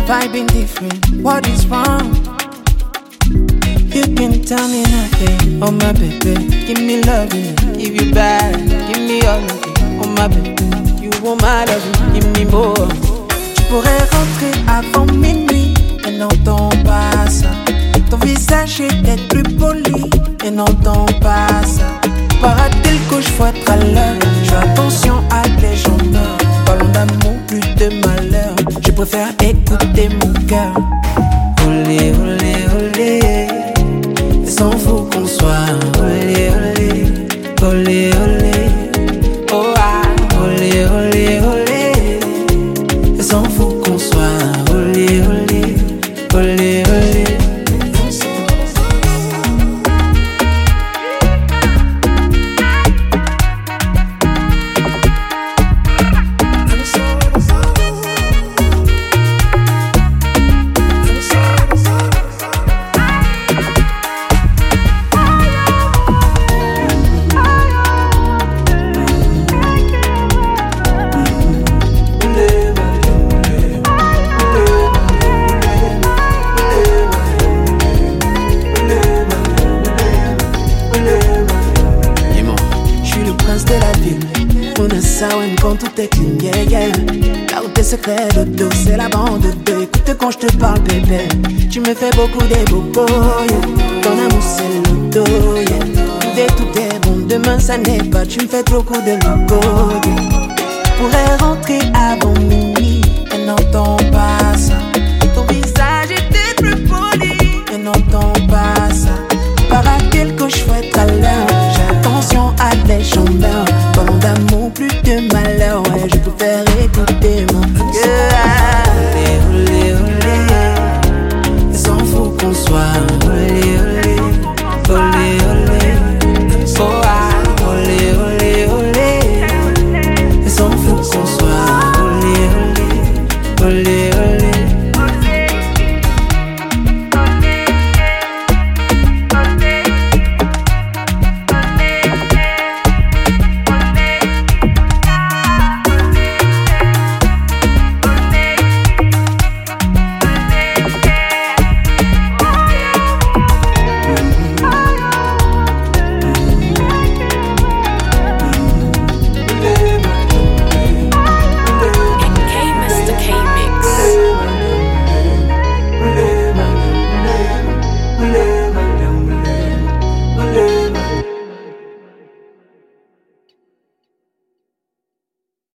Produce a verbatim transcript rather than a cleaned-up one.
vibing different. What is wrong? You can tell me nothing. Oh my baby, give me loving. If you bad, give me all of it. Oh my baby, you want my love, give me more. Tu pourrais rentrer avant minuit et n'entends pas ça. Ton visage est plus poli et n'entends pas ça. Para-t-il que je faut être à l'heure? Je fais attention à les gens meurent. Parlons d'amour, plus de malheur. Je préfère écouter mon cœur. Olé, olé, olé. Ils s'en foutent qu'on soit. Olé, olé, olé, olé. Oh ah, olé, olé, olé. Ils s'en foutent qu'on soit. Olé, olé, olé, olé. Quand tout est clean, yeah, yeah. Là où tes secrets de dos, c'est la bande de. Écoute quand je te parle, bébé. Tu me fais beaucoup des bobos, yeah. Ton amour, c'est le dos, yeah. Tout est, tout est bon, demain ça n'est pas. Tu me fais beaucoup de logo, yeah. Je pourrais rentrer avant minuit et n'entends pas ça. Ton visage était plus poli et n'entends pas ça. Para quelque chose à l'heure, j'ai attention à les jambes.